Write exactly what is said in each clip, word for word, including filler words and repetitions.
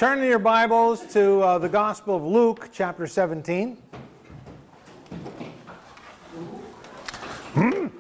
Turn in your Bibles to uh, the Gospel of Luke, chapter seventeen. Hmm.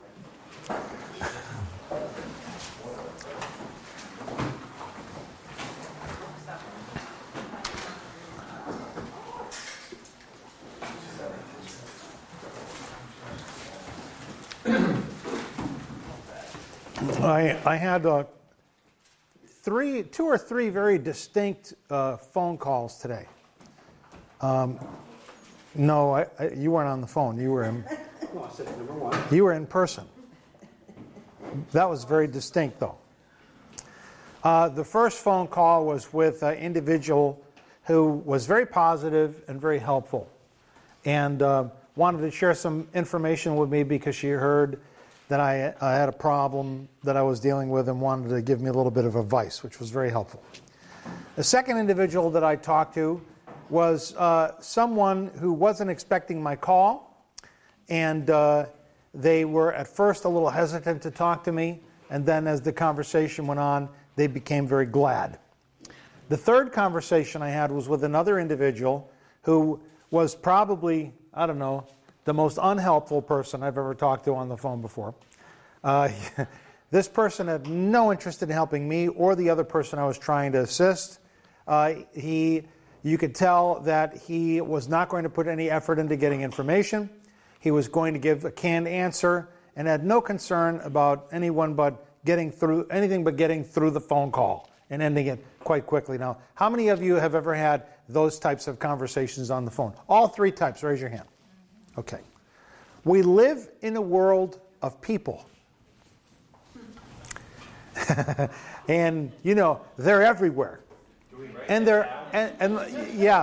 I, I had uh, three, two or three very distinct uh, phone calls today. Um, no, I, I, you weren't on the phone. You were in. No, I said number one. You were in person. That was very distinct, though. Uh, the first phone call was with an individual who was very positive and very helpful, and uh, wanted to share some information with me because she heard that I, I had a problem that I was dealing with and wanted to give me a little bit of advice, which was very helpful. The second individual that I talked to was uh, someone who wasn't expecting my call, and uh, they were at first a little hesitant to talk to me, and then as the conversation went on, they became very glad. The third conversation I had was with another individual who was probably, I don't know, the most unhelpful person I've ever talked to on the phone before. Uh, this person had no interest in helping me or the other person I was trying to assist. Uh, he, you could tell that he was not going to put any effort into getting information. He was going to give a canned answer and had no concern about anyone but getting through anything but getting through the phone call and ending it quite quickly. Now, how many of you have ever had those types of conversations on the phone? All three types. Raise your hand. Okay. We live in a world of people. And, you know, they're everywhere. And they're, and, and yeah.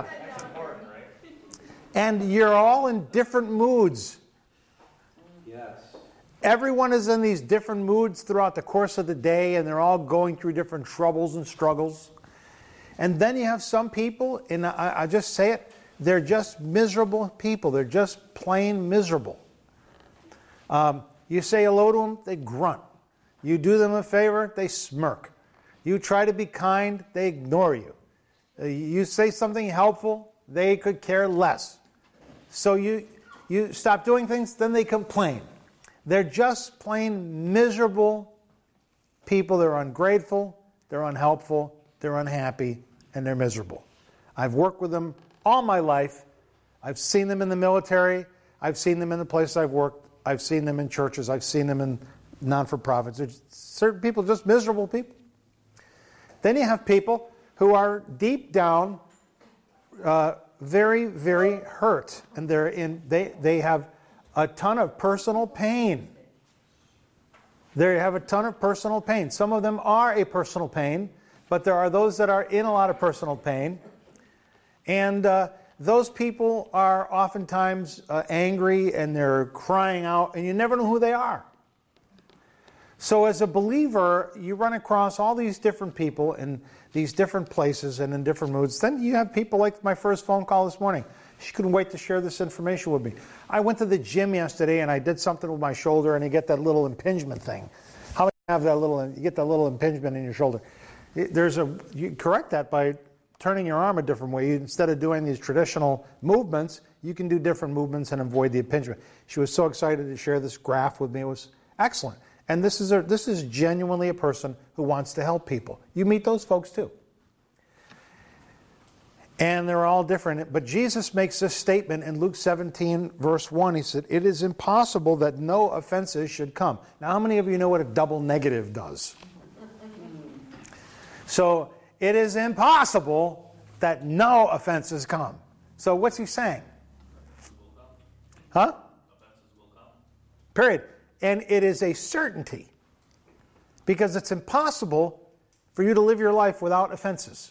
And you're all in different moods. Yes. Everyone is in these different moods throughout the course of the day, and they're all going through different troubles and struggles. And then you have some people, and I, I just say it, they're just miserable people. They're just plain miserable. Um, you say hello to them, they grunt. You do them a favor, they smirk. You try to be kind, they ignore you. Uh, you say something helpful, they could care less. So you, you stop doing things, then they complain. They're just plain miserable people. They're ungrateful, they're unhelpful, they're unhappy, and they're miserable. I've worked with them all my life. I've seen them in the military. I've seen them in the places I've worked. I've seen them in churches. I've seen them in non-for-profits. There's certain people, just miserable people. Then you have people who are deep down uh, very, very hurt. And they're in. They, they have a ton of personal pain. They have a ton of personal pain. Some of them are a personal pain, but there are those that are in a lot of personal pain. And uh, those people are oftentimes uh, angry and they're crying out, and you never know who they are. So as a believer, you run across all these different people in these different places and in different moods. Then you have people like my first phone call this morning. She couldn't wait to share this information with me. I went to the gym yesterday and I did something with my shoulder, and you get that little impingement thing. How many have that little, you get that little impingement in your shoulder? There's a, you correct that by turning your arm a different way. Instead of doing these traditional movements, you can do different movements and avoid the impingement. She was so excited to share this graph with me. It was excellent. And this is a, this is genuinely a person who wants to help people. You meet those folks too. And they're all different. But Jesus makes this statement in Luke seventeen, verse one. He said, "It is impossible that no offenses should come." Now, how many of you know what a double negative does? So, it is impossible that no offenses come. So what's he saying? Huh? Period. And it is a certainty. Because it's impossible for you to live your life without offenses.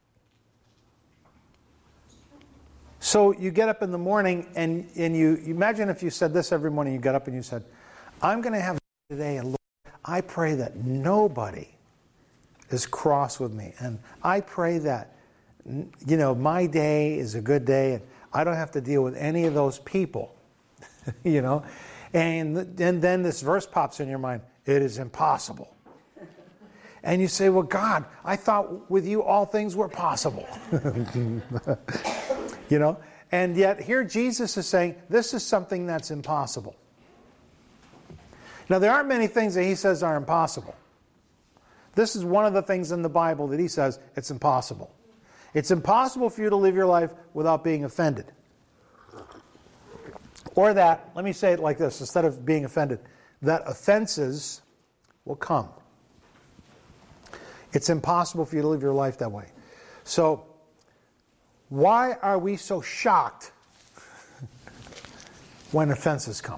So you get up in the morning and, and you, you imagine if you said this every morning. You got up and you said, "I'm going to have today, and Lord, I pray that nobody is cross with me. And I pray that, you know, my day is a good day and I don't have to deal with any of those people." You know? And, and then this verse pops in your mind. It is impossible. And you say, well, God, I thought with you all things were possible. You know? And yet here Jesus is saying, this is something that's impossible. Now, there aren't many things that he says are impossible. This is one of the things in the Bible that he says it's impossible. It's impossible for you to live your life without being offended. Or that, let me say it like this, instead of being offended, that offenses will come. It's impossible for you to live your life that way. So, why are we so shocked when offenses come?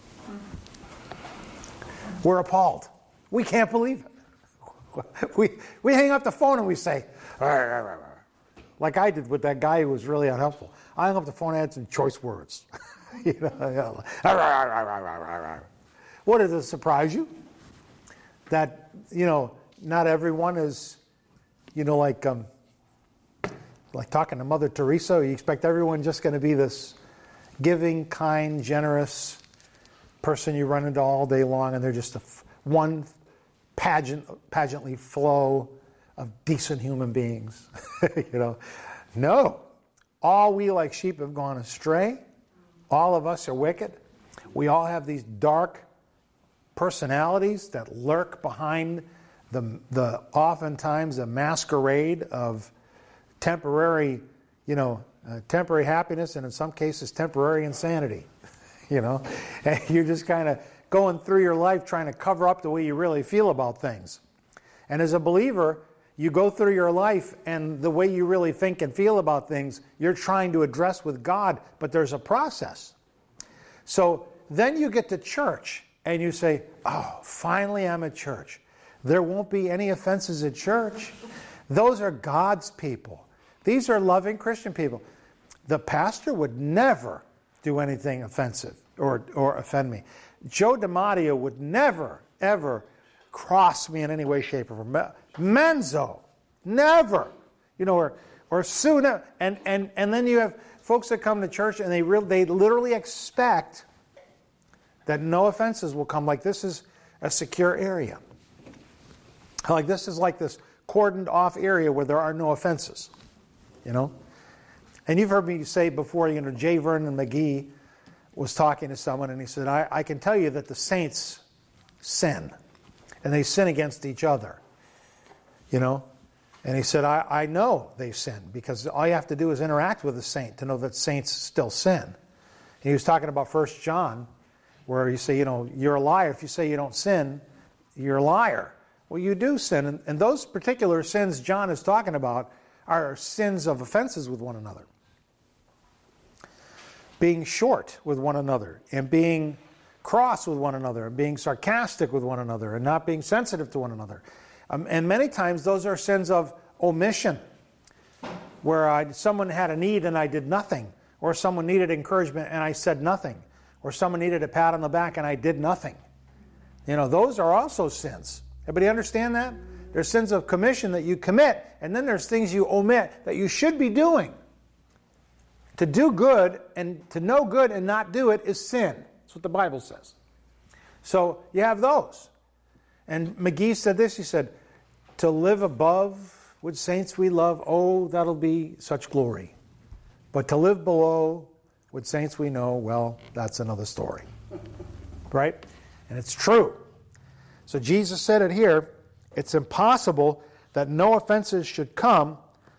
We're appalled. We can't believe it. We, we hang up the phone and we say, "Arr, arr, arr," like I did with that guy who was really unhelpful. I hung up the phone and had some choice words. You know, you know, arr, arr, arr, arr, arr, arr. What, does it surprise you? That, you know, not everyone is, you know, like um, like talking to Mother Teresa. You expect everyone just going to be this giving, kind, generous person you run into all day long, and they're just a f- one pageant, pageantly flow of decent human beings. You know, no. All we like sheep have gone astray. All of us are wicked. We all have these dark personalities that lurk behind the the oftentimes a masquerade of temporary, you know, uh, temporary happiness, and in some cases temporary insanity. You know, and you're just kind of going through your life trying to cover up the way you really feel about things. And as a believer, you go through your life and the way you really think and feel about things, you're trying to address with God, but there's a process. So then you get to church and you say, oh, finally I'm at church. There won't be any offenses at church. Those are God's people. These are loving Christian people. The pastor would never do anything offensive or, or offend me. Joe DiMatteo would never, ever cross me in any way, shape, or form. Menzo, never. You know, or or Sue, never. And, and, and then you have folks that come to church and they, real, they literally expect that no offenses will come. Like this is a secure area. Like this is like this cordoned off area where there are no offenses. You know? And you've heard me say before, you know, J. Vernon McGee was talking to someone and he said, I, I can tell you that the saints sin. And they sin against each other. You know? And he said, I, I know they sin because all you have to do is interact with a saint to know that saints still sin. And he was talking about First John, where you say, you know, you're a liar. If you say you don't sin, you're a liar. Well, you do sin. And, and those particular sins John is talking about are sins of offenses with one another. Being short with one another, and being cross with one another, and being sarcastic with one another, and not being sensitive to one another. Um, and many times those are sins of omission, where I, someone had a need and I did nothing, or someone needed encouragement and I said nothing, or someone needed a pat on the back and I did nothing. You know, those are also sins. Everybody understand that? There's sins of commission that you commit, and then there's things you omit that you should be doing. To do good and to know good and not do it is sin. That's what the Bible says. So you have those. And McGee said this, he said, to live above with saints we love, oh, that'll be such glory. But to live below with saints we know, well, that's another story. Right? And it's true. So Jesus said it here, it's impossible that no offenses should come,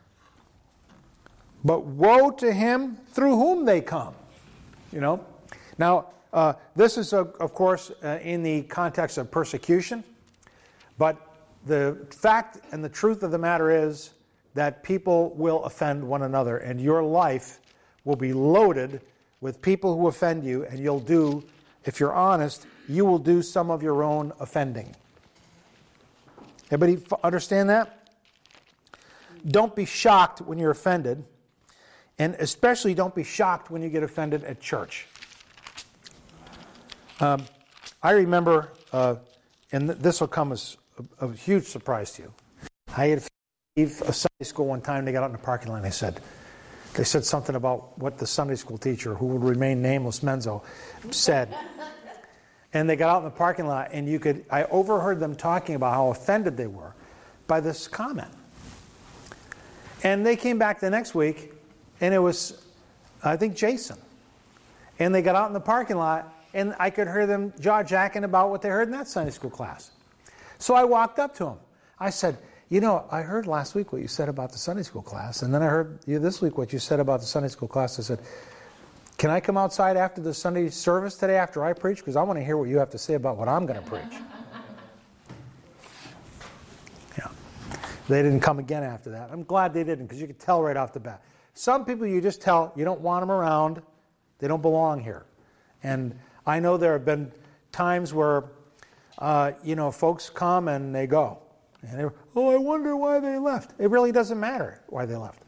but woe to him through whom they come. You know? Now, uh, this is, uh, of course, uh, in the context of persecution. But the fact and the truth of the matter is that people will offend one another. And your life will be loaded with people who offend you. And you'll do, if you're honest, you will do some of your own offending. Everybody understand that? Don't be shocked when you're offended. And especially don't be shocked when you get offended at church. Um, I remember, uh, and th- this will come as a, a huge surprise to you. I had leave a Sunday school one time. They got out in the parking lot and they said, they said something about what the Sunday school teacher, who would remain nameless, Menzo, said. And they got out in the parking lot and you could, I overheard them talking about how offended they were by this comment. And they came back the next week, and it was, I think, Jason. And they got out in the parking lot, and I could hear them jaw-jacking about what they heard in that Sunday school class. So I walked up to them. I said, you know, I heard last week what you said about the Sunday school class, and then I heard you this week what you said about the Sunday school class. I said, can I come outside after the Sunday service today after I preach? Because I want to hear what you have to say about what I'm going to preach. Yeah. They didn't come again after that. I'm glad they didn't, because you could tell right off the bat. Some people you just tell you don't want them around. They don't belong here. And I know there have been times where, uh, you know, folks come and they go. And they, oh, I wonder why they left. It really doesn't matter why they left.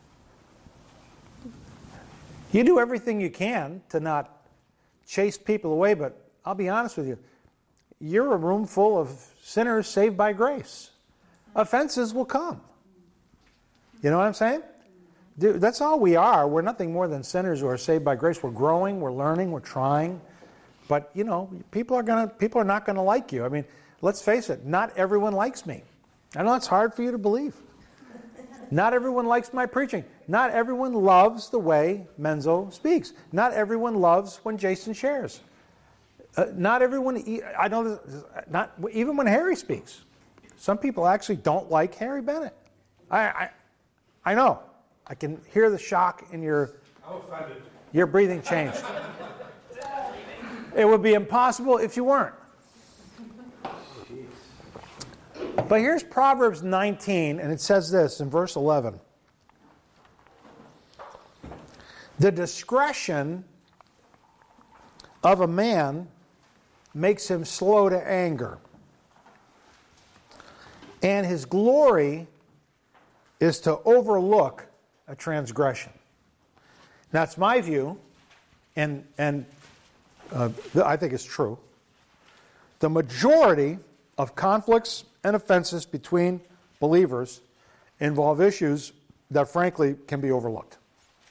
You do everything you can to not chase people away, but I'll be honest with you. You're a room full of sinners saved by grace. Offenses will come. You know what I'm saying? Dude, that's all we are. We're nothing more than sinners who are saved by grace. We're growing, we're learning, we're trying. But, you know, people are gonna people are not going to like you. I mean, let's face it, not everyone likes me. I know it's hard for you to believe. Not everyone likes my preaching. Not everyone loves the way Menzo speaks. Not everyone loves when Jason shares. Uh, not everyone, I know, not even when Harry speaks. Some people actually don't like Harry Bennett. I, I, I know. I can hear the shock in your, your breathing changed. It would be impossible if you weren't. But here's Proverbs nineteen, and it says this in verse eleven. The discretion of a man makes him slow to anger, and his glory is to overlook a transgression. That's my view, and, and uh, I think it's true. The majority of conflicts and offenses between believers involve issues that frankly can be overlooked.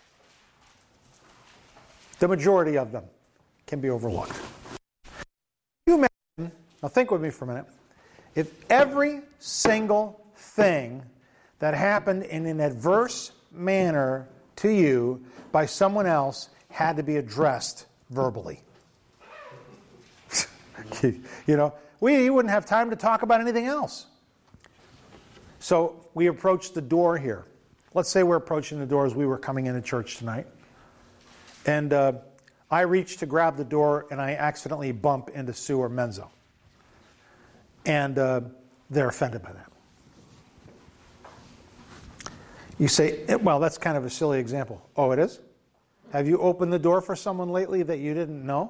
The majority of them can be overlooked. You imagine, now think with me for a minute, if every single thing that happened in an adverse manner to you by someone else had to be addressed verbally. You know, we wouldn't have time to talk about anything else. So we approached the door here. Let's say we're approaching the door as we were coming into church tonight. And uh, I reach to grab the door and I accidentally bump into Sue or Menzo. And uh, they're offended by that. You say, well, that's kind of a silly example. Oh, it is? Have you opened the door for someone lately that you didn't know?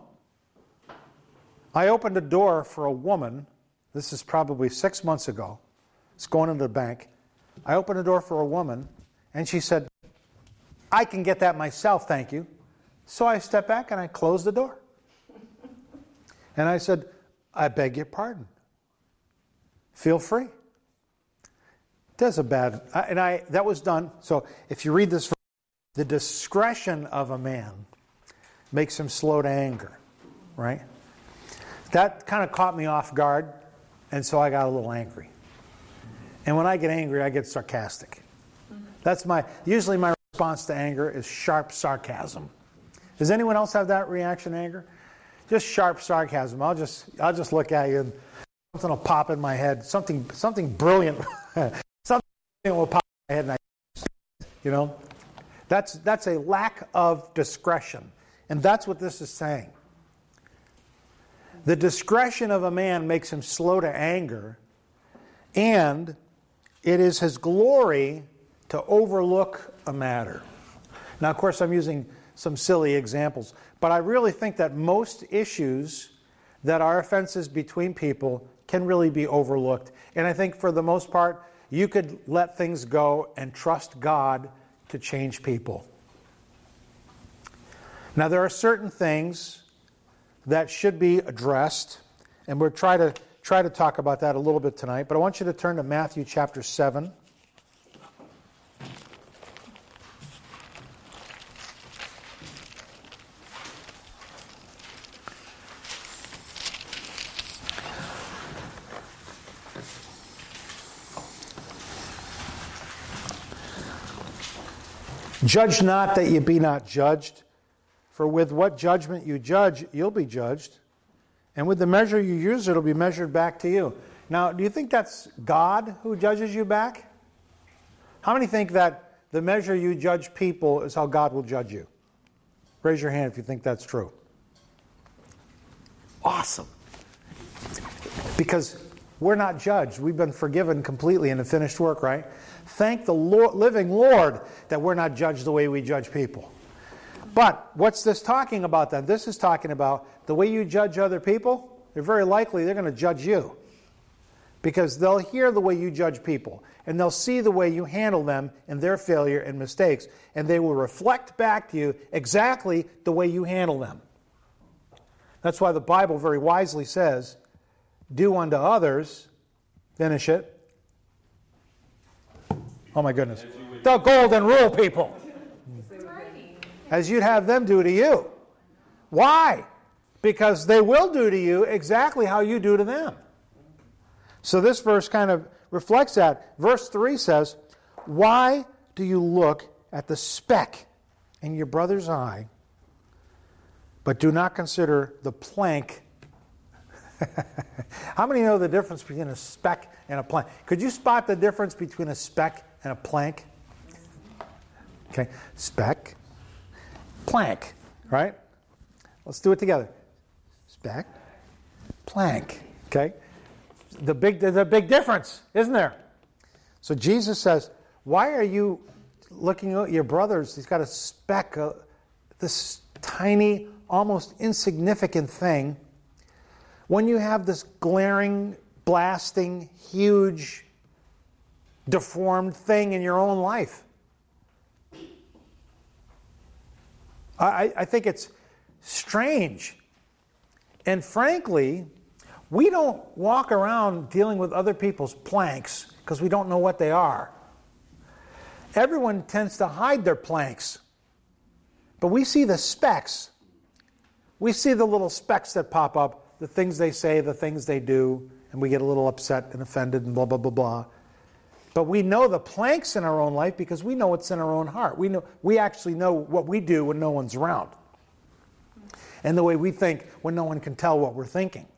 I opened a door for a woman. This is probably six months ago. It's going into the bank. I opened a door for a woman, and she said, I can get that myself, thank you. So I stepped back and I closed the door. And I said, I beg your pardon. Feel free. That's a bad, and I that was done. So if you read this, the discretion of a man makes him slow to anger, right? That kind of caught me off guard, and so I got a little angry. And when I get angry, I get sarcastic. That's my, usually my response to anger is sharp sarcasm. Does anyone else have that reaction to anger? Just sharp sarcasm. I'll just, I'll just look at you and something will pop in my head. Something, something brilliant. Something will pop in my head and I, you know. That's, that's a lack of discretion. And that's what this is saying. The discretion of a man makes him slow to anger, and it is his glory to overlook a matter. Now, of course, I'm using some silly examples, but I really think that most issues that are offenses between people can really be overlooked. And I think for the most part, you could let things go and trust God to change people. Now, there are certain things that should be addressed, and we'll try to try to talk about that a little bit tonight. But I want you to turn to Matthew chapter seven. Judge not that ye be not judged, for with what judgment you judge, you'll be judged. And with the measure you use, it'll be measured back to you. Now, do you think that's God who judges you back? How many think that the measure you judge people is how God will judge you? Raise your hand if you think that's true. Awesome. Because we're not judged. We've been forgiven completely in the finished work, right? Thank the Lord, living Lord that we're not judged the way we judge people. But what's this talking about then? This is talking about the way you judge other people. They're very likely they're going to judge you. Because they'll hear the way you judge people. And they'll see the way you handle them and their failure and mistakes. And they will reflect back to you exactly the way you handle them. That's why the Bible very wisely says, do unto others, finish it. Oh my goodness. The golden rule, people. As you'd have them do to you. Why? Because they will do to you exactly how you do to them. So this verse kind of reflects that. Verse three says, why do you look at the speck in your brother's eye, but do not consider the plank? How many know the difference between a speck and a plank? Could you spot the difference between a speck and a plank? Okay, speck, plank, right? Let's do it together. Speck, plank, okay? The big, there's a big difference, isn't there? So Jesus says, why are you looking at your brothers? He's got a speck, uh, this tiny, almost insignificant thing, when you have this glaring, blasting, huge, deformed thing in your own life. I, I think it's strange. And frankly, we don't walk around dealing with other people's planks because we don't know what they are. Everyone tends to hide their planks. But we see the specks. We see the little specks that pop up, the things they say, the things they do, and we get a little upset and offended and blah, blah, blah, blah. But we know the planks in our own life because we know what's in our own heart. We know we actually know what we do when no one's around. And the way we think when no one can tell what we're thinking.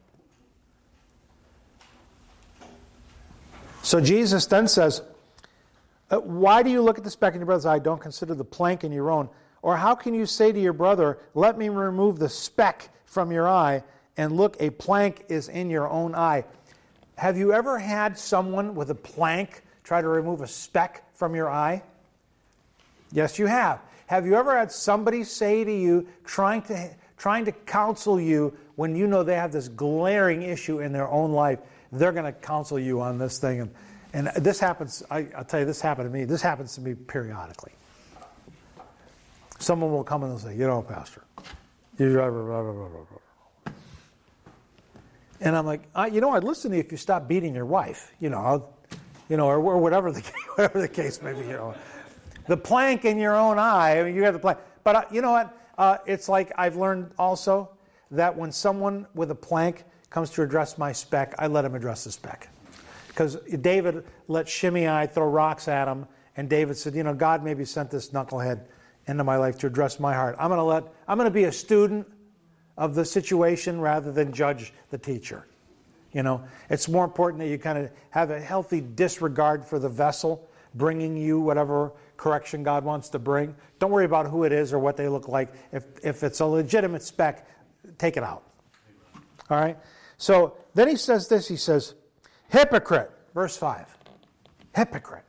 So Jesus then says, why do you look at the speck in your brother's eye, don't consider the plank in your own? Or how can you say to your brother, let me remove the speck from your eye, and look, a plank is in your own eye? Have you ever had someone with a plank try to remove a speck from your eye? Yes, you have. Have you ever had somebody say to you, trying to, trying to counsel you when you know they have this glaring issue in their own life, they're going to counsel you on this thing. And, and this happens, I, I'll tell you, this happened to me. This happens to me periodically. Someone will come and they'll say, you know, Pastor, you blah, blah, blah, blah, blah, blah. And I'm like, uh, you know, I'd listen to you if you stop beating your wife, you know, I'll, you know, or, or whatever the whatever the case may be, you know. The plank in your own eye, I mean, you have the plank. But uh, you know what? Uh, it's like I've learned also that when someone with a plank comes to address my speck, I let him address the speck. Because David let Shimei throw rocks at him, and David said, you know, God maybe sent this knucklehead into my life to address my heart. I'm going to let, I'm going to be a student of the situation rather than judge the teacher. You know, it's more important that you kind of have a healthy disregard for the vessel bringing you whatever correction God wants to bring. Don't worry about who it is or what they look like. If if it's a legitimate speck, take it out. All right? So then he says this, he says, hypocrite, verse five. Hypocrite.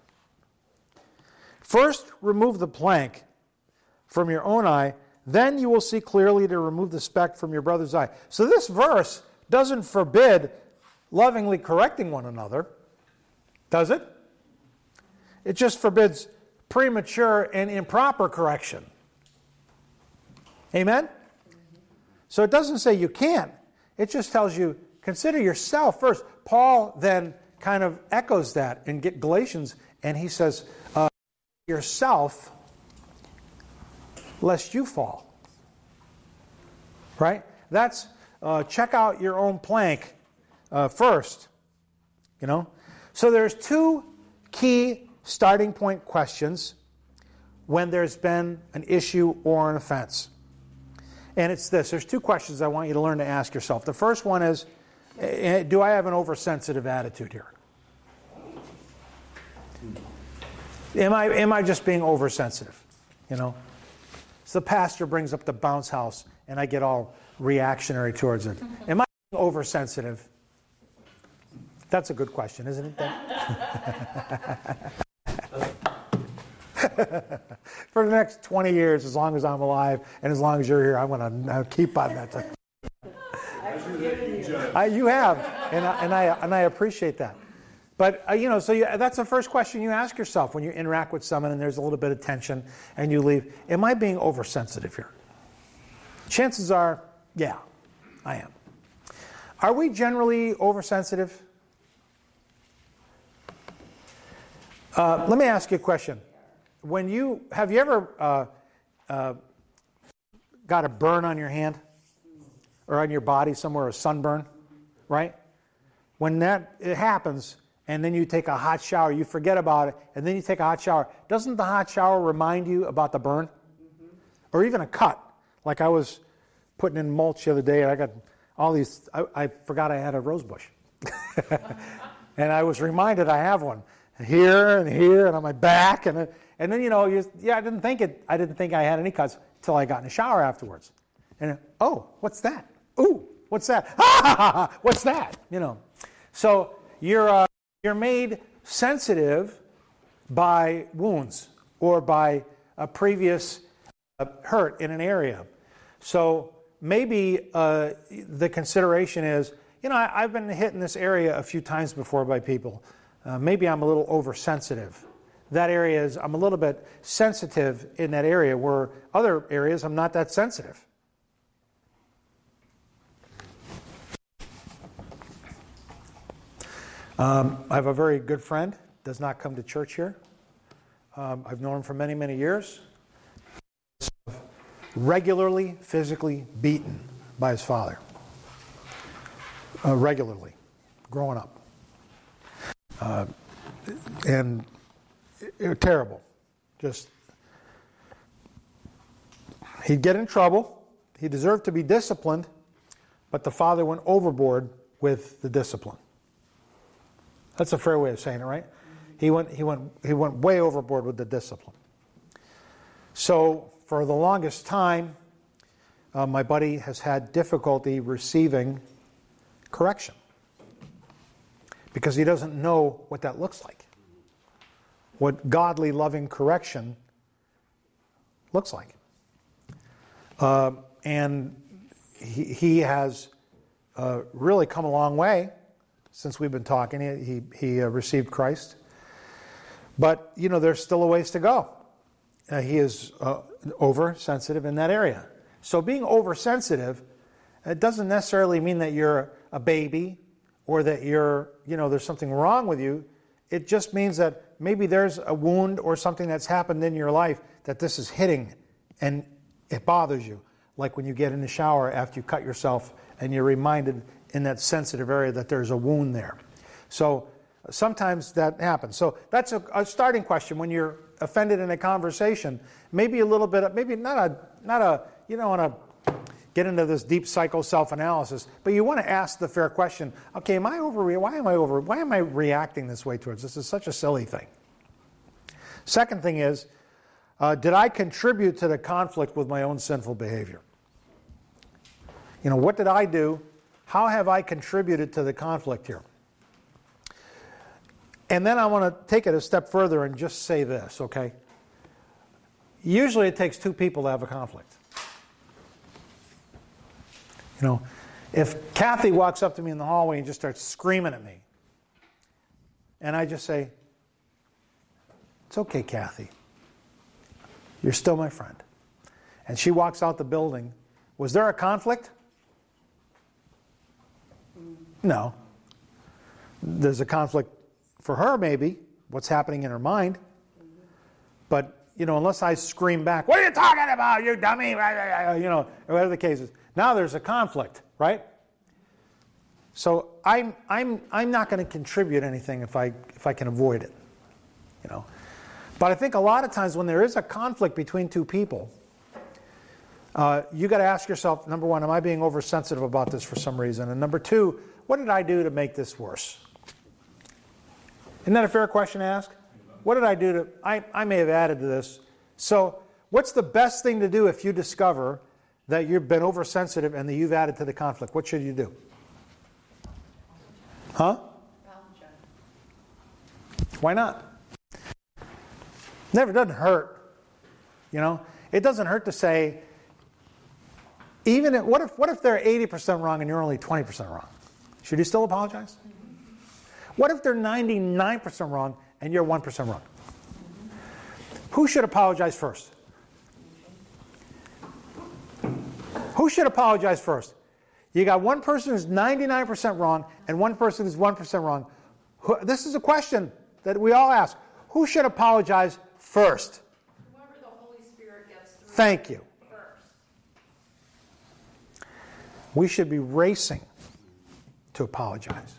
First remove the plank from your own eye, then you will see clearly to remove the speck from your brother's eye. So this verse doesn't forbid lovingly correcting one another, does it? It just forbids premature and improper correction. Amen? So it doesn't say you can't. It just tells you, consider yourself first. Paul then kind of echoes that in Galatians, and he says, uh, yourself, lest you fall. Right? That's, uh, check out your own plank uh, first. You know? So there's two key starting point questions. when there's been an issue or an offense. And it's this. There's two questions I want you to learn to ask yourself. The first one is, do I have an oversensitive attitude here? Am I, am I just being oversensitive? You know? So the pastor brings up the bounce house, and I get all reactionary towards it. Am I being oversensitive? That's a good question, isn't it? For the next twenty years, as long as I'm alive and as long as you're here, I'm going to keep on that thing. I, you have, and I, and I and I appreciate that. But uh, you know, so you, that's the first question you ask yourself when you interact with someone and there's a little bit of tension and you leave. Am I being oversensitive here? Chances are, yeah, I am. Are we generally oversensitive? Uh, let me ask you a question. When you have you ever uh, uh, got a burn on your hand or on your body somewhere, a sunburn, right? When that it happens, and then you take a hot shower, you forget about it, and then you take a hot shower. Doesn't the hot shower remind you about the burn, mm-hmm. or even a cut? Like I was putting in mulch the other day, and I got all these. I, I forgot I had a rose bush, and I was reminded I have one here and here and on my back, and. And then, you know, you, yeah, I didn't think it. I didn't think I had any cuts until I got in the shower afterwards. And oh, what's that? Ooh, what's that? Ha ha ha ha! What's that? You know. So you're uh, you're made sensitive by wounds or by a previous uh, hurt in an area. So maybe uh, the consideration is, you know, I, I've been hit in this area a few times before by people. Uh, maybe I'm a little oversensitive. That area is, I'm a little bit sensitive in that area, where other areas I'm not that sensitive. Um, I have a very good friend, does not come to church here. Um, I've known him for many, many years. Regularly physically beaten by his father. Uh, regularly, growing up. Uh, and It was terrible. Just, he'd get in trouble. He deserved to be disciplined, but the father went overboard with the discipline. That's a fair way of saying it, right? He went, he went, he went way overboard with the discipline. So for the longest time, uh, my buddy has had difficulty receiving correction because he doesn't know what that looks like. What godly, loving correction looks like. Uh, and he, he has uh, really come a long way since we've been talking. He, he, he uh, received Christ. But, you know, there's still a ways to go. Uh, he is uh, oversensitive in that area. So being oversensitive, it doesn't necessarily mean that you're a baby or that you're, you know, there's something wrong with you. It just means that maybe there's a wound or something that's happened in your life that this is hitting and it bothers you. Like when you get in the shower after you cut yourself and you're reminded in that sensitive area that there's a wound there. So sometimes that happens. So that's a, a starting question when you're offended in a conversation. Maybe a little bit, of, maybe not a, not a, you don't want to get into this deep psycho self-analysis, but you want to ask the fair question, okay, am I over, why am I over, why am I reacting this way towards this? This is such a silly thing. Second thing is, uh, did I contribute to the conflict with my own sinful behavior? You know, what did I do? How have I contributed to the conflict here? And then I want to take it a step further and just say this, okay? Usually it takes two people to have a conflict. You know, if Kathy walks up to me in the hallway and just starts screaming at me, and I just say, it's okay, Kathy. You're still my friend. And she walks out the building, was there a conflict? No. There's a conflict for her, maybe, what's happening in her mind. But, you know, unless I scream back, what are you talking about, you dummy? You know, whatever the case is. Now there's a conflict, right? So I'm I'm I'm not going to contribute anything if I if I can avoid it, you know. But I think a lot of times when there is a conflict between two people, uh, you got to ask yourself, number one, am I being oversensitive about this for some reason? And number two, what did I do to make this worse? Isn't that a fair question to ask? What did I do to... I, I may have added to this. So what's the best thing to do if you discover that you've been oversensitive and that you've added to the conflict? What should you do? Huh? Why not? Never doesn't hurt. You know? It doesn't hurt to say, even if, what if what if they're eighty percent wrong and you're only twenty percent wrong? Should you still apologize? What if they're ninety-nine percent wrong and you're one percent wrong? Who should apologize first? Who should apologize first? You got one person who's ninety-nine percent wrong and one person who's one percent wrong. Who, this is a question that we all ask. Who should apologize first? Whoever the Holy Spirit gets through. Thank you. First. We should be racing to apologize.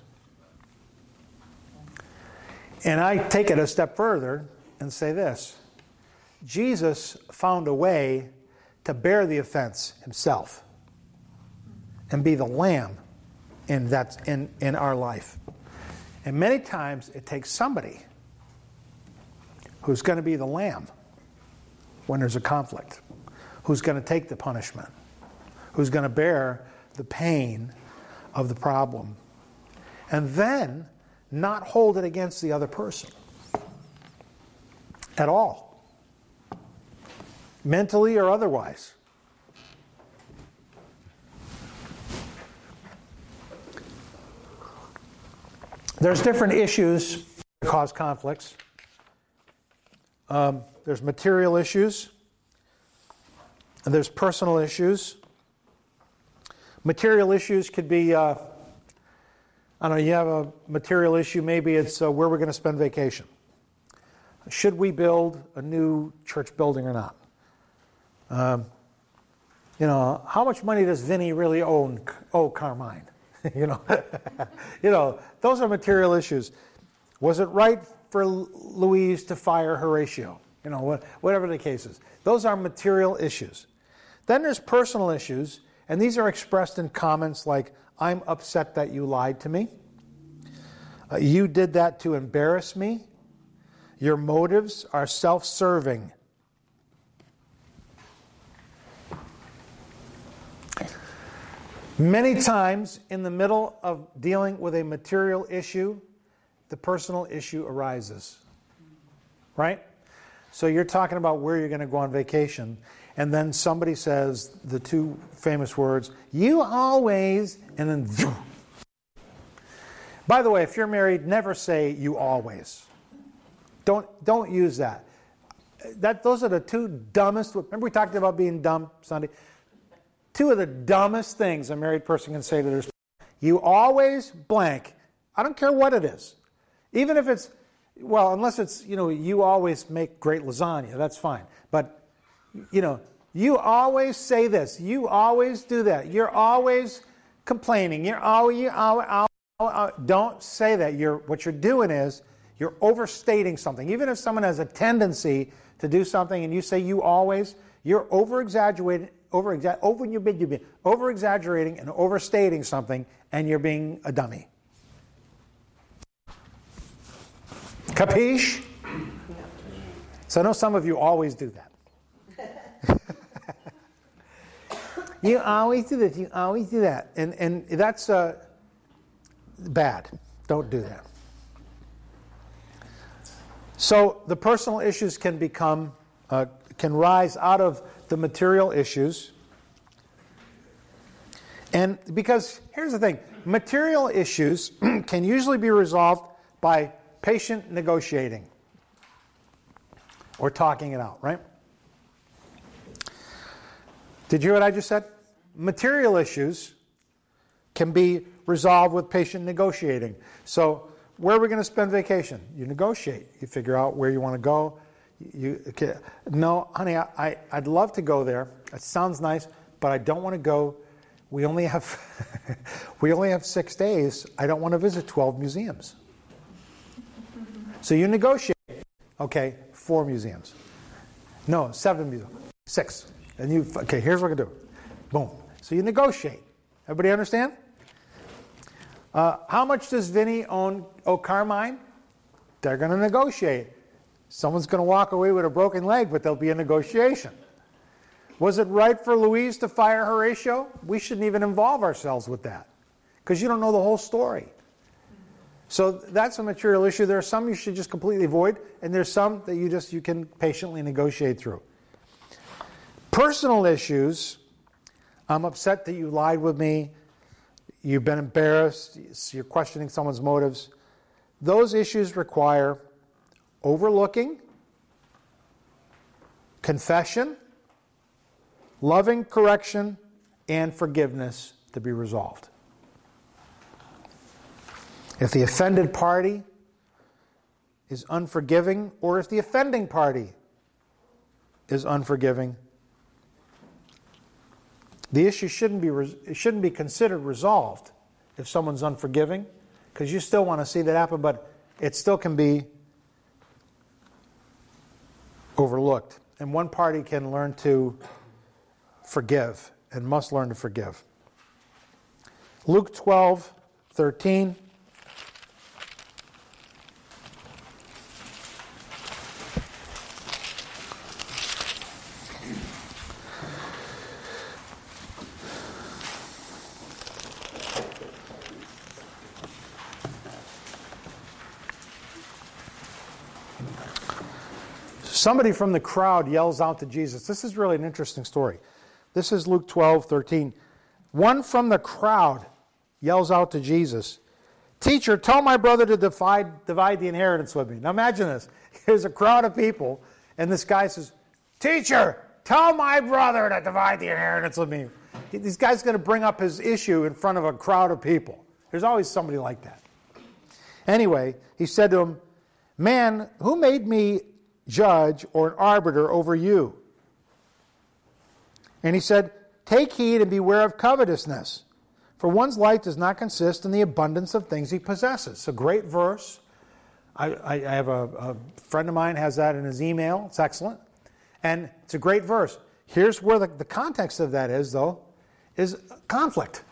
And I take it a step further and say this. Jesus found a way to bear the offense himself and be the lamb in, that, in, in our life. And many times it takes somebody who's going to be the lamb when there's a conflict, who's going to take the punishment, who's going to bear the pain of the problem, and then not hold it against the other person at all, mentally or otherwise. There's different issues that cause conflicts. Um, there's material issues, and there's personal issues. Material issues could be, uh, I don't know, you have a material issue, maybe it's uh, where we're going to spend vacation. Should we build a new church building or not? Um, you know, how much money does Vinny really own, owe Carmine? you know, you know, those are material issues. Was it right for Louise to fire Horatio? You know, whatever the case is. Those are material issues. Then there's personal issues, and these are expressed in comments like, I'm upset that you lied to me. Uh, you did that to embarrass me. Your motives are self-serving. Many times in the middle of dealing with a material issue, the personal issue arises. Right? So you're talking about where you're going to go on vacation, and then somebody says the two famous words, you always, and then zoom. By the way, if you're married, never say you always. Don't don't use that. That those are the two dumbest. Remember we talked about being dumb Sunday? Two of the dumbest things a married person can say to their spouse. You always blank. I don't care what it is. Even if it's, well, unless it's, you know, you always make great lasagna, that's fine. But, you know, you always say this. You always do that. You're always complaining. You're always, you always, always, always, don't say that. You're, what you're doing is you're overstating something. Even if someone has a tendency to do something and you say you always, you're over-exaggerating, over over you bid you bid over exaggerating and overstating something, and you're being a dummy. Capiche? So I know some of you always do that. You always do this. You always do that, and and that's uh, bad. Don't do that. So the personal issues can become uh, can rise out of the material issues. And because, here's the thing, material issues can usually be resolved by patient negotiating or talking it out, right? Did you hear what I just said? Material issues can be resolved with patient negotiating. So, where are we going to spend vacation? You negotiate. You figure out where you want to go. You, okay, no, honey, I, I, I'd love to go there. It sounds nice, but I don't want to go. We only have we only have six days. I don't want to visit twelve museums. So you negotiate. Okay, four museums. No, seven museums. Six. And you, okay, here's what we can do. Boom. So you negotiate. Everybody understand? Uh, how much does Vinny own owe Carmine? They're going to negotiate. Someone's going to walk away with a broken leg, but there'll be a negotiation. Was it right for Louise to fire Horatio? We shouldn't even involve ourselves with that because you don't know the whole story. So that's a material issue. There are some you should just completely avoid, and there's some that you just you can patiently negotiate through. Personal issues, I'm upset that you lied with me, you've been embarrassed, you're questioning someone's motives. Those issues require overlooking, confession, loving correction, and forgiveness to be resolved. If the offended party is unforgiving, or if the offending party is unforgiving, the issue shouldn't be it shouldn't be considered resolved if someone's unforgiving, because you still want to see that happen, but it still can be overlooked. And one party can learn to forgive and must learn to forgive. Luke twelve thirteen. Somebody from the crowd yells out to Jesus. This is really an interesting story. This is Luke twelve thirteen. One from the crowd yells out to Jesus, "Teacher, tell my brother to divide, divide the inheritance with me." Now imagine this. There's a crowd of people, and this guy says, "Teacher, tell my brother to divide the inheritance with me." This guy's going to bring up his issue in front of a crowd of people. There's always somebody like that. Anyway, he said to him, "Man, who made me judge or an arbiter over you?" And he said, "Take heed and beware of covetousness, for one's life does not consist in the abundance of things he possesses." It's a great verse. I, I, I have a, a friend of mine has that in his email. It's excellent. And it's a great verse. Here's where the, the context of that is, though, is conflict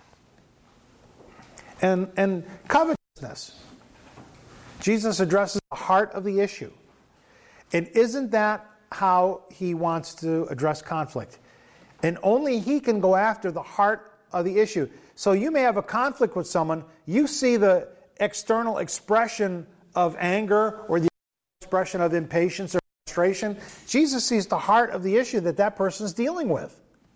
and, and covetousness. Jesus addresses the heart of the issue. And isn't that how he wants to address conflict? And only he can go after the heart of the issue. So you may have a conflict with someone. You see the external expression of anger or the expression of impatience or frustration. Jesus sees the heart of the issue that that person is dealing with.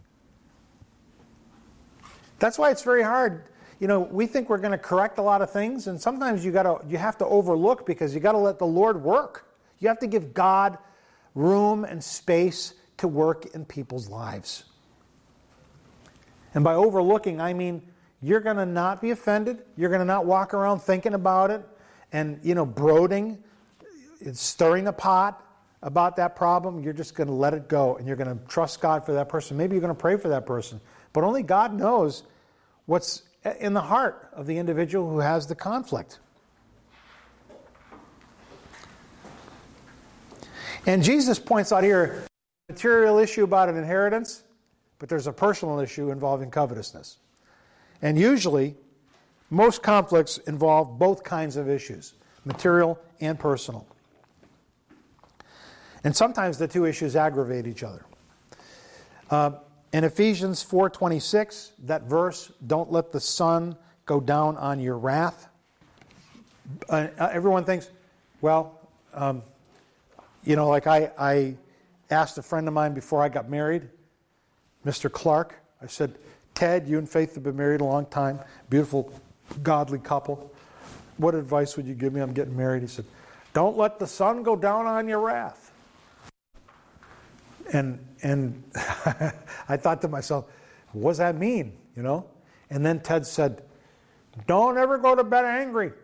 That's why it's very hard. You know, we think we're going to correct a lot of things, and sometimes you got to you have to overlook because you got to let the Lord work. You have to give God room and space to work in people's lives. And by overlooking, I mean you're going to not be offended. You're going to not walk around thinking about it and, you know, brooding, stirring the pot about that problem. You're just going to let it go, and you're going to trust God for that person. Maybe you're going to pray for that person. But only God knows what's in the heart of the individual who has the conflict. And Jesus points out here a material issue about an inheritance, but there's a personal issue involving covetousness. And usually, most conflicts involve both kinds of issues, material and personal. And sometimes the two issues aggravate each other. Uh, in Ephesians four twenty-six, that verse, "Don't let the sun go down on your wrath." Uh, everyone thinks, well, um, you know, like I, I asked a friend of mine before I got married, Mister Clark, I said, "Ted, you and Faith have been married a long time, beautiful, godly couple. What advice would you give me? I'm getting married." He said, "Don't let the sun go down on your wrath." And and I thought to myself, what does that mean, you know? And then Ted said, "Don't ever go to bed angry."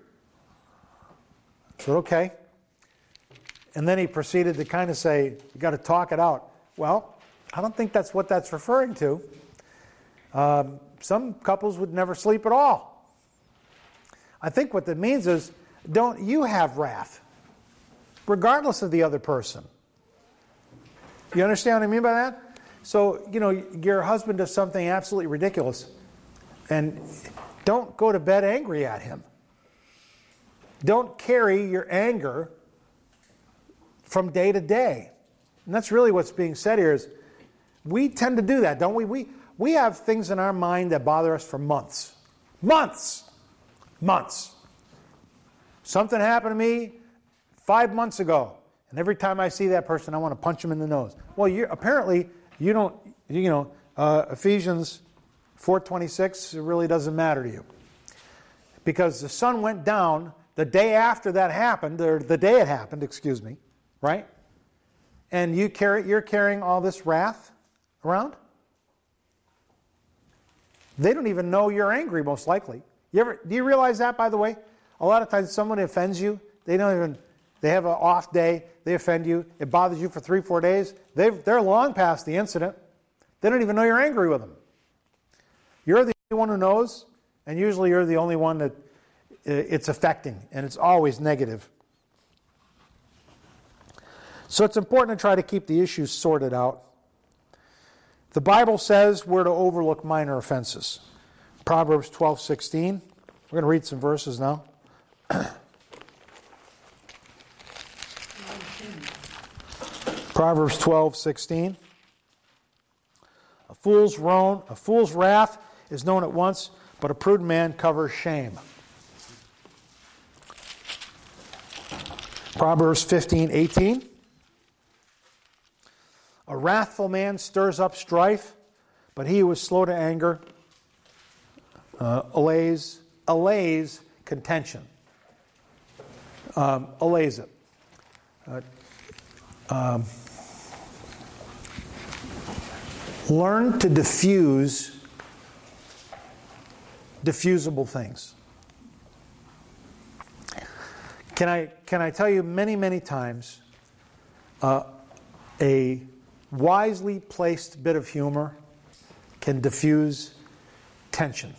I said, okay. And then he proceeded to kind of say, you got to talk it out. Well, I don't think that's what that's referring to. Um, some couples would never sleep at all. I think what that means is, don't you have wrath. regardless of the other person. You understand what I mean by that? So, you know, your husband does something absolutely ridiculous, and don't go to bed angry at him. Don't carry your anger from day to day. And that's really what's being said here is we tend to do that, don't we? We we have things in our mind that bother us for months. Months! Months. Something happened to me five months ago, and every time I see that person, I want to punch him in the nose. Well, you apparently you don't, you know, uh, Ephesians four twenty-six, it really doesn't matter to you. Because the sun went down the day after that happened, or the day it happened, excuse me, right? And you carry, you're carrying all this wrath around? They don't even know you're angry, most likely. You ever, do you realize that, by the way? A lot of times someone offends you, they don't even, they have an off day, they offend you, it bothers you for three, four days, they've, they're long past the incident. They don't even know you're angry with them. You're the only one who knows, and usually you're the only one that it's affecting, and it's always negative. So it's important to try to keep the issues sorted out. The Bible says we're to overlook minor offenses. Proverbs twelve sixteen. We're going to read some verses now. Proverbs twelve sixteen. A fool's wrong, a fool's wrath is known at once, but a prudent man covers shame. Proverbs fifteen eighteen. A wrathful man stirs up strife, but he who is slow to anger uh, allays, allays contention. Um, allays it. Uh, um, learn to diffuse diffusable things. Can I can I tell you many, many times uh, a wisely placed bit of humor can diffuse tension.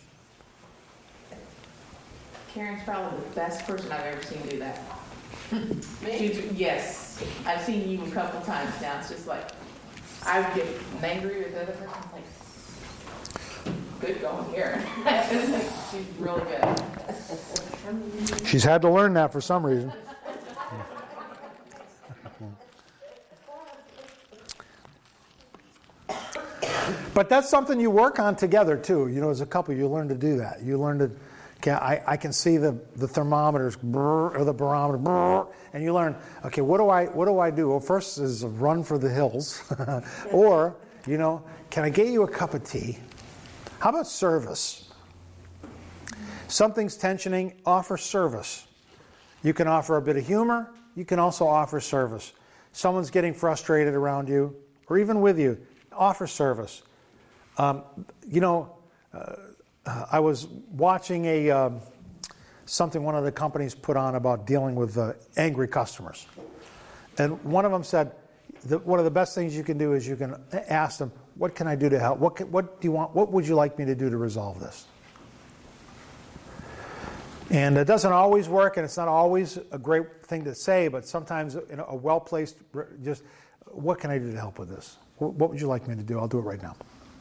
Karen's probably the best person I've ever seen do that. She's, yes, I've seen you a couple times now. It's just like I would get angry with the other person. It's like, good going here. It's like, she's really good. She's had to learn that for some reason. But that's something you work on together too. You know, as a couple, you learn to do that. You learn to. Okay, I, I can see the the thermometers brrr, or the barometer, brrr, and you learn. Okay, what do I what do I do? Well, first is run for the hills, or you know, can I get you a cup of tea? How about service? Something's tensioning. Offer service. You can offer a bit of humor. You can also offer service. Someone's getting frustrated around you, or even with you. Offer service. Um, you know, uh, I was watching a um, something one of the companies put on about dealing with uh, angry customers, and one of them said that one of the best things you can do is you can ask them, "What can I do to help? What can, what do you want? What would you like me to do to resolve this?" And it doesn't always work, and it's not always a great thing to say, but sometimes you know, a well-placed, just, what can I do to help with this? What would you like me to do? I'll do it right now.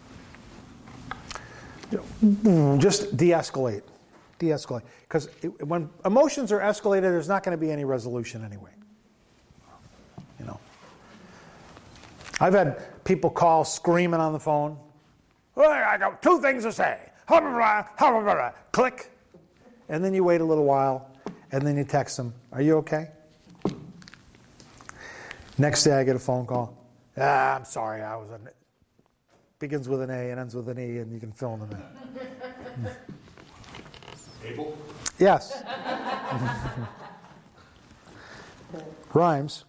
Just de-escalate. De-escalate. Because when emotions are escalated, there's not going to be any resolution anyway. You know. I've had people call screaming on the phone. Well, I got two things to say. Click. And then you wait a little while, and then you text them, "Are you okay?" Next day I get a phone call. Ah, I'm sorry, I was an... Begins with an A and ends with an E, and you can fill in the in. Abel? Yes. Rhymes.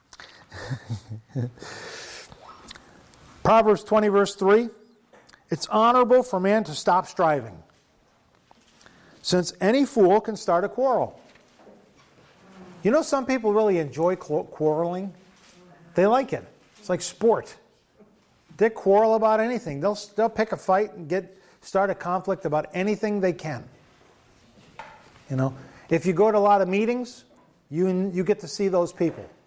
Proverbs twenty, verse three. It's honorable for man to stop striving, since any fool can start a quarrel. You know, some people really enjoy quarreling. They like it. It's like sport. They quarrel about anything. They'll they'll pick a fight and get start a conflict about anything they can. You know, if you go to a lot of meetings, you you get to see those people.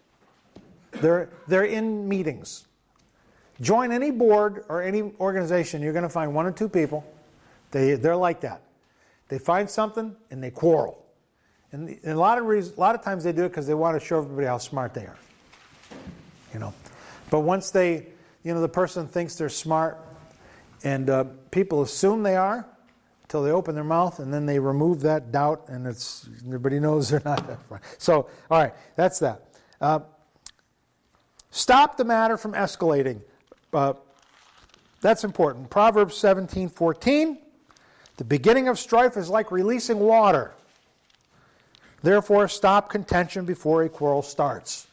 They're, they're in meetings. Join any board or any organization, you're going to find one or two people. They, they're like that. They find something and they quarrel. And, and a lot of reasons, a lot of times they do it because they want to show everybody how smart they are. You know, but once they, you know, the person thinks they're smart, and uh, people assume they are until they open their mouth, and then they remove that doubt, and it's everybody knows they're not that smart. So, all right, that's that. Uh, stop the matter from escalating. Uh, that's important. Proverbs seventeen fourteen. The beginning of strife is like releasing water. Therefore, stop contention before a quarrel starts.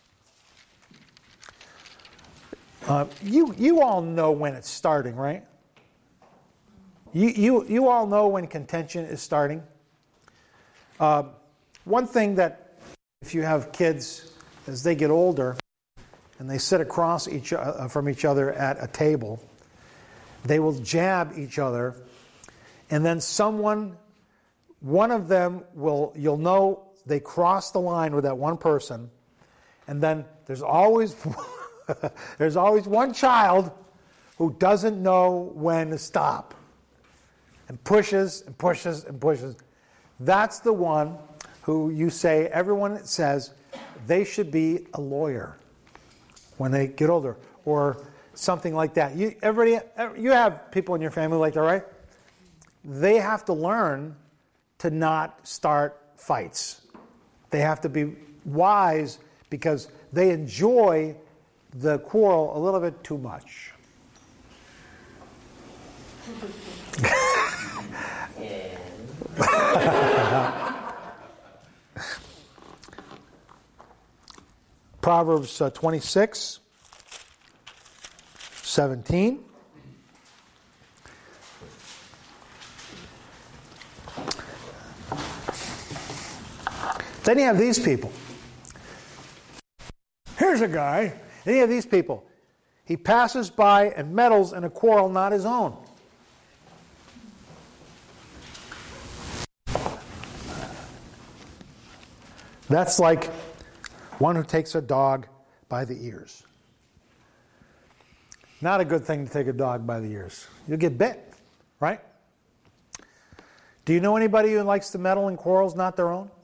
Uh, you you all know when it's starting, right? You you you all know when contention is starting. Uh, one thing that, if you have kids, as they get older, and they sit across each uh, from each other at a table, they will jab each other, and then someone, one of them will, you'll know they cross the line with that one person, and then there's always there's always one child who doesn't know when to stop, and pushes and pushes and pushes. That's the one who you say, everyone says they should be a lawyer when they get older, or something like that. You, everybody, you have people in your family like that, right? They have to learn to not start fights. They have to be wise because they enjoy the quarrel a little bit too much. Proverbs uh, twenty-six, seventeen. Then you have these people. Here's a guy. Then you have these people. He passes by and meddles in a quarrel not his own. That's like one who takes a dog by the ears. Not a good thing to take a dog by the ears. You'll get bit, right? Do you know anybody who likes to meddle in quarrels not their own?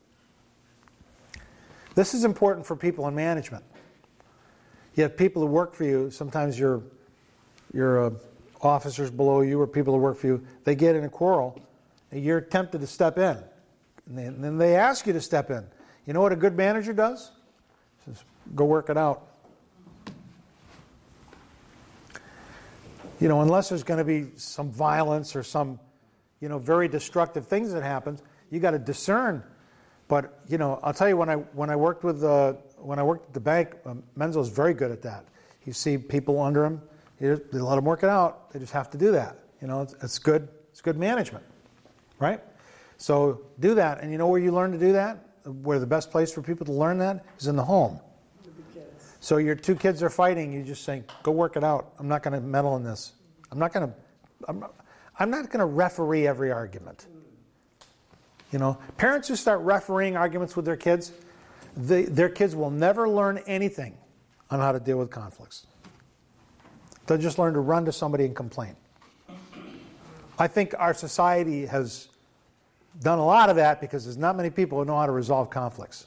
This is important for people in management. You have people who work for you. Sometimes your your uh, officers below you or people who work for you, they get in a quarrel, and you're tempted to step in. And, they, and then they ask you to step in. You know what a good manager does? He says, go work it out. You know, unless there's going to be some violence or some, you know, very destructive things that happens, you got to discern. But you know, I'll tell you, when I when I worked with uh, when I worked at the bank, um, Menzo's very good at that. You see people under him, you just, they let them work it out. They just have to do that. You know, it's, it's good. It's good management, right? So do that, and you know where you learn to do that? Where the best place for people to learn that is in the home. So your two kids are fighting. You just say, "Go work it out. I'm not going to meddle in this. I'm not going to. I'm not, I'm not going to referee every argument." You know, parents who start refereeing arguments with their kids, they, their kids will never learn anything on how to deal with conflicts. They'll just learn to run to somebody and complain. I think our society has done a lot of that because there's not many people who know how to resolve conflicts.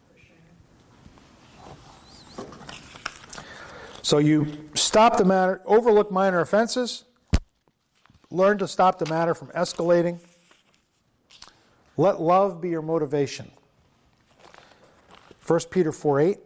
So you stop the matter, overlook minor offenses, learn to stop the matter from escalating. Let love be your motivation. First Peter four eight.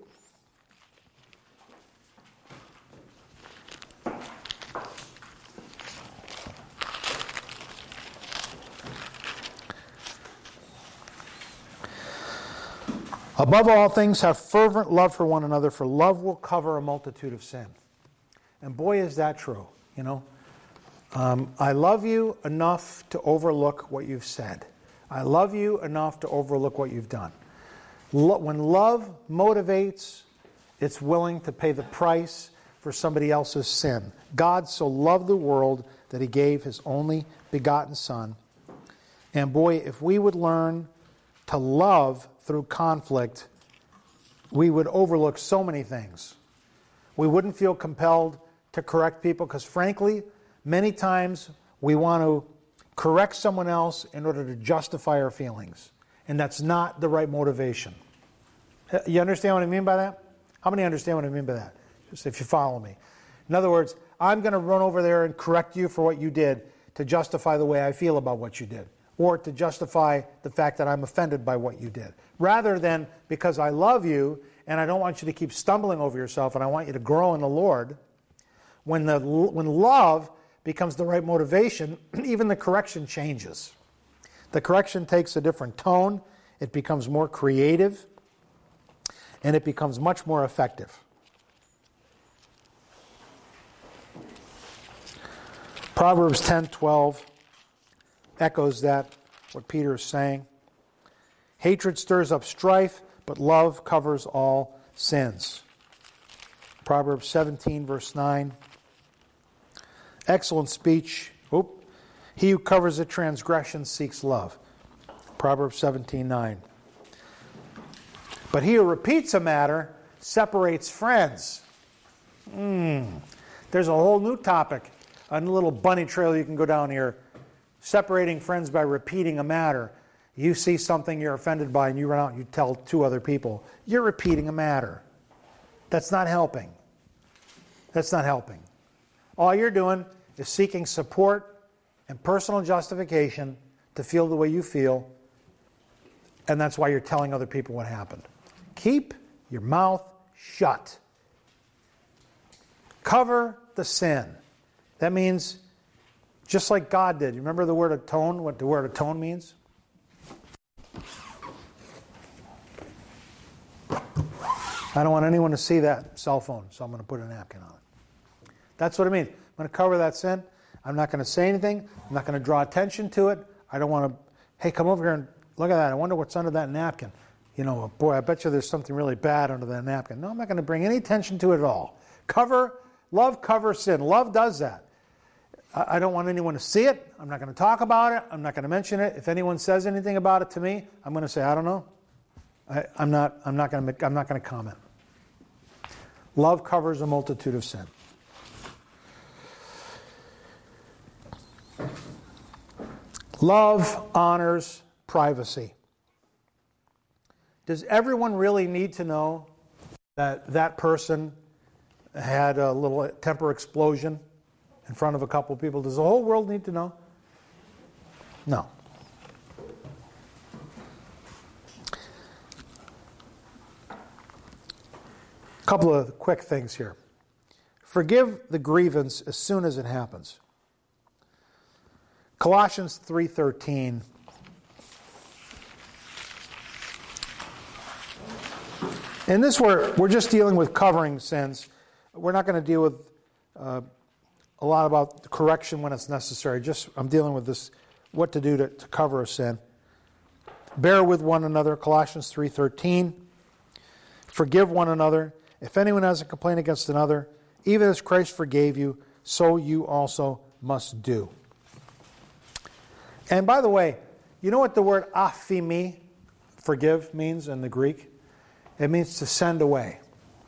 Above all things, have fervent love for one another, for love will cover a multitude of sin. And boy, is that true, you know. Um, I love you enough to overlook what you've said. I love you enough to overlook what you've done. Lo- when love motivates, it's willing to pay the price for somebody else's sin. God so loved the world that He gave His only begotten Son. And boy, if we would learn to love through conflict, we would overlook so many things. We wouldn't feel compelled to correct people because, frankly, many times we want to correct someone else in order to justify our feelings. And that's not the right motivation. You understand what I mean by that? How many understand what I mean by that? Just if you follow me. In other words, I'm going to run over there and correct you for what you did to justify the way I feel about what you did, or to justify the fact that I'm offended by what you did, rather than because I love you and I don't want you to keep stumbling over yourself and I want you to grow in the Lord. When the when love becomes the right motivation, even the correction changes. The correction takes a different tone, it becomes more creative, and it becomes much more effective. Proverbs ten twelve echoes that, what Peter is saying. Hatred stirs up strife, but love covers all sins. Proverbs seventeen, verse nine. Excellent speech. Oop. He who covers a transgression seeks love. Proverbs seventeen nine. But he who repeats a matter separates friends. Mm. There's a whole new topic, a little bunny trail you can go down here. Separating friends by repeating a matter. You see something you're offended by and you run out and you tell two other people. You're repeating a matter. That's not helping. That's not helping. All you're doing is seeking support and personal justification to feel the way you feel, and that's why you're telling other people what happened. Keep your mouth shut. Cover the sin. That means just like God did. You remember the word atone, what the word atone means? I don't want anyone to see that cell phone, so I'm going to put a napkin on it. That's what it means. I'm going to cover that sin. I'm not going to say anything. I'm not going to draw attention to it. I don't want to, hey, come over here and look at that. I wonder what's under that napkin. You know, boy, I bet you there's something really bad under that napkin. No, I'm not going to bring any attention to it at all. Cover, love covers sin. Love does that. I don't want anyone to see it. I'm not going to talk about it. I'm not going to mention it. If anyone says anything about it to me, I'm going to say, I don't know. I, I'm not. I'm not going to. I'm not going to comment. Love covers a multitude of sin. Love honors privacy. Does everyone really need to know that that person had a little temper explosion in front of a couple of people? Does the whole world need to know? No. A couple of quick things here. Forgive the grievance as soon as it happens. Colossians three thirteen. In this, we're, we're just dealing with covering sins. We're not going to deal with uh, a lot about the correction when it's necessary. Just I'm dealing with this, what to do to, to cover a sin. Bear with one another, Colossians three thirteen. Forgive one another. If anyone has a complaint against another, even as Christ forgave you, so you also must do. And by the way, you know what the word aphimi, forgive, means in the Greek? It means to send away.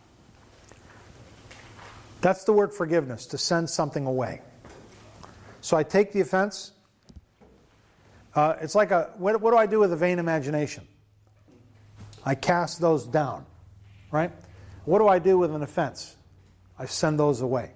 That's the word forgiveness, to send something away. So I take the offense. Uh, it's like a, what, what do I do with a vain imagination? I cast those down, right? What do I do with an offense? I send those away.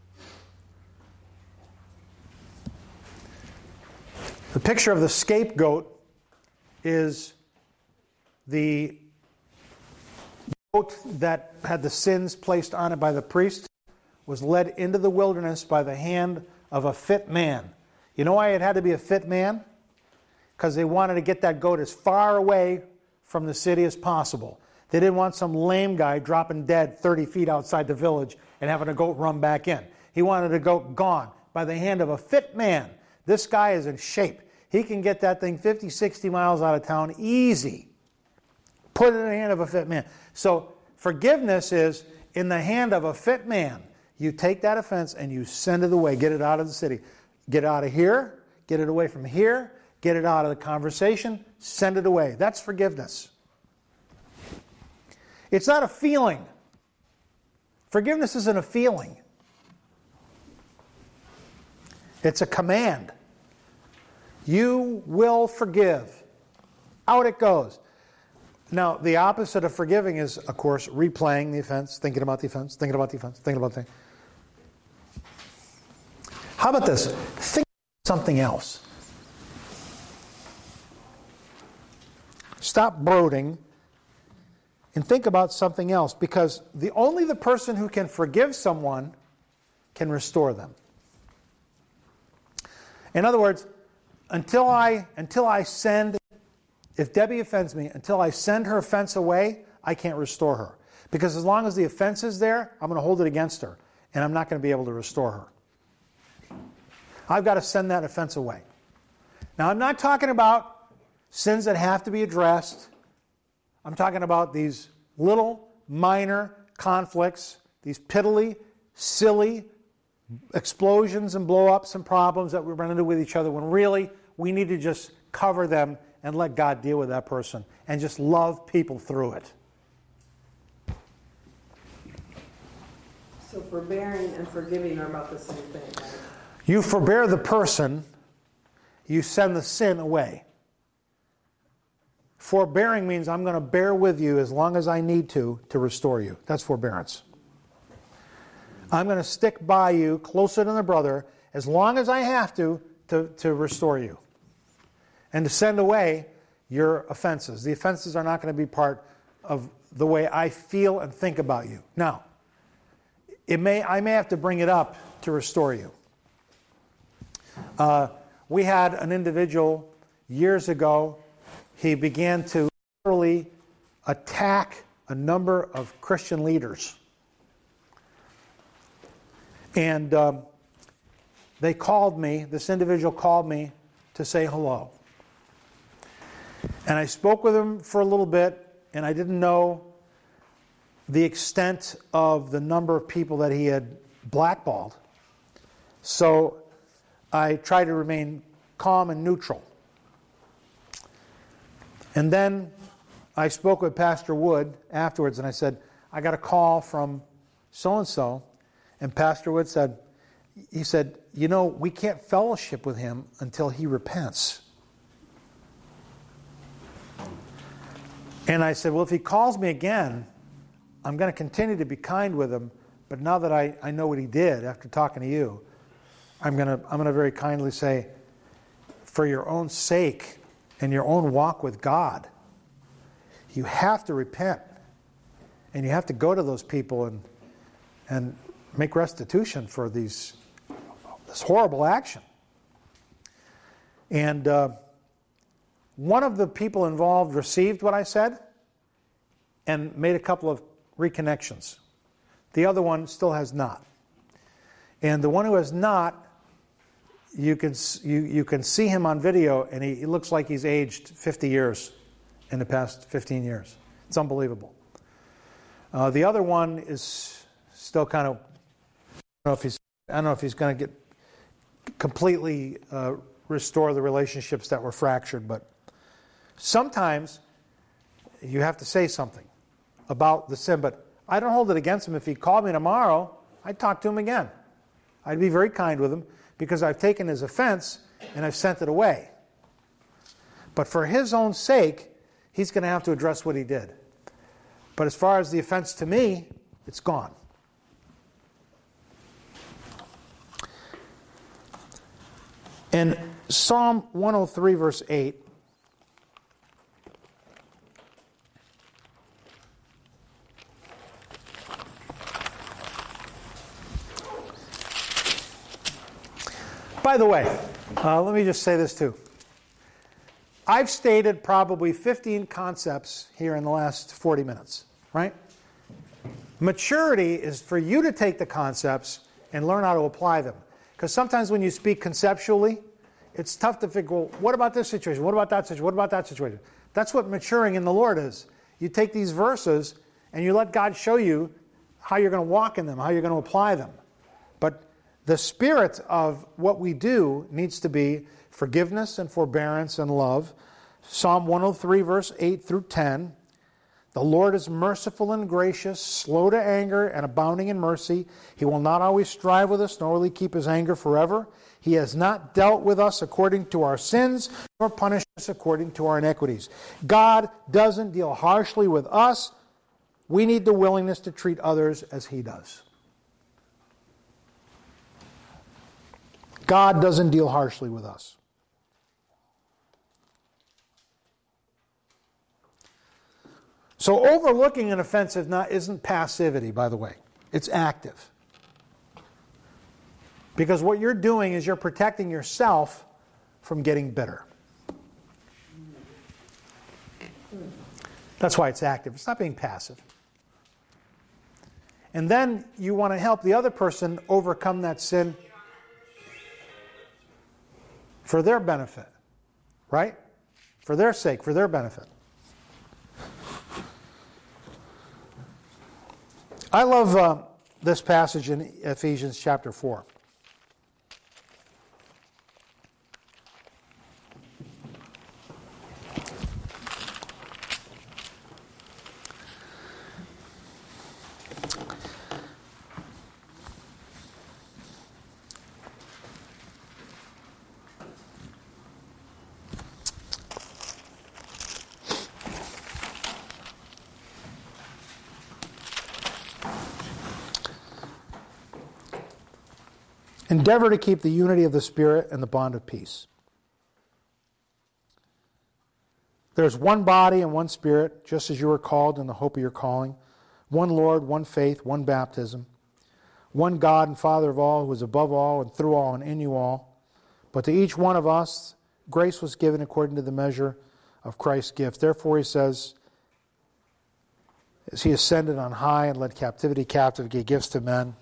The picture of the scapegoat is the goat that had the sins placed on it by the priest, was led into the wilderness by the hand of a fit man. You know why it had to be a fit man? Because they wanted to get that goat as far away from the city as possible. They didn't want some lame guy dropping dead thirty feet outside the village and having a goat run back in. He wanted a goat gone by the hand of a fit man. This guy is in shape. He can get that thing fifty, sixty miles out of town easy. Put it in the hand of a fit man. So forgiveness is in the hand of a fit man. You take that offense and you send it away. Get it out of the city. Get it out of here. Get it away from here. Get it out of the conversation. Send it away. That's forgiveness. It's not a feeling. Forgiveness isn't a feeling. It's a command. You will forgive. Out it goes. Now, the opposite of forgiving is, of course, replaying the offense, thinking about the offense, thinking about the offense, thinking about the thing. How about this? Think about something else. Stop brooding and think about something else, because the only the person who can forgive someone can restore them. In other words, until I until I send, if Debbie offends me, until I send her offense away, I can't restore her. Because as long as the offense is there, I'm going to hold it against her, and I'm not going to be able to restore her. I've got to send that offense away. Now, I'm not talking about sins that have to be addressed. I'm talking about these little, minor conflicts, these piddly, silly explosions and blow-ups and problems that we run into with each other, when really we need to just cover them and let God deal with that person and just love people through it. So forbearing and forgiving are about the same thing, right? You forbear the person, you send the sin away. Forbearing means I'm going to bear with you as long as I need to to restore you. That's forbearance. I'm going to stick by you closer than a brother as long as I have to, to to restore you. And to send away your offenses. The offenses are not going to be part of the way I feel and think about you. Now, it may I may have to bring it up to restore you. Uh, we had an individual years ago. He began to literally attack a number of Christian leaders. And um, they called me, this individual called me to say hello. And I spoke with him for a little bit, and I didn't know the extent of the number of people that he had blackballed. So I tried to remain calm and neutral. And then I spoke with Pastor Wood afterwards, and I said, I got a call from so-and-so. And Pastor Wood said, he said, you know, we can't fellowship with him until he repents. And I said, well, if he calls me again, I'm going to continue to be kind with him. But now that I, I know what he did after talking to you, I'm going to I'm going to very kindly say, for your own sake and your own walk with God, you have to repent. And you have to go to those people and and make restitution for these this horrible action. And uh, one of the people involved received what I said and made a couple of reconnections. The other one still has not. And the one who has not, you can you you can see him on video, and he, he looks like he's aged fifty years in the past fifteen years. It's unbelievable. Uh, the other one is still kind of, I don't know if he's I don't know if he's going to get completely uh, restore the relationships that were fractured, but sometimes you have to say something about the sin. But I don't hold it against him. If he called me tomorrow, I'd talk to him again. I'd be very kind with him, because I've taken his offense and I've sent it away. But for his own sake, he's going to have to address what he did. But as far as the offense to me, it's gone. In Psalm one oh three, verse eight, by the way, uh, let me just say this too. I've stated probably fifteen concepts here in the last forty minutes, right? Maturity is for you to take the concepts and learn how to apply them. Because sometimes when you speak conceptually, it's tough to figure, well, what about this situation? What about that situation? What about that situation? That's what maturing in the Lord is. You take these verses and you let God show you how you're going to walk in them, how you're going to apply them. But the spirit of what we do needs to be forgiveness and forbearance and love. Psalm one oh three, verse eight through ten. The Lord is merciful and gracious, slow to anger and abounding in mercy. He will not always strive with us, nor will he keep his anger forever. He has not dealt with us according to our sins, nor punished us according to our iniquities. God doesn't deal harshly with us. We need the willingness to treat others as he does. God doesn't deal harshly with us. So overlooking an offense is not, isn't passivity, by the way. It's active. Because what you're doing is you're protecting yourself from getting bitter. That's why it's active. It's not being passive. And then you want to help the other person overcome that sin for their benefit. Right? For their sake, for their benefit. I love uh, this passage in Ephesians chapter four. Endeavor to keep the unity of the Spirit and the bond of peace. There's one body and one Spirit, just as you were called in the hope of your calling. One Lord, one faith, one baptism. One God and Father of all, who is above all and through all and in you all. But to each one of us, grace was given according to the measure of Christ's gift. Therefore, he says, as he ascended on high and led captivity captive, gave gifts to men.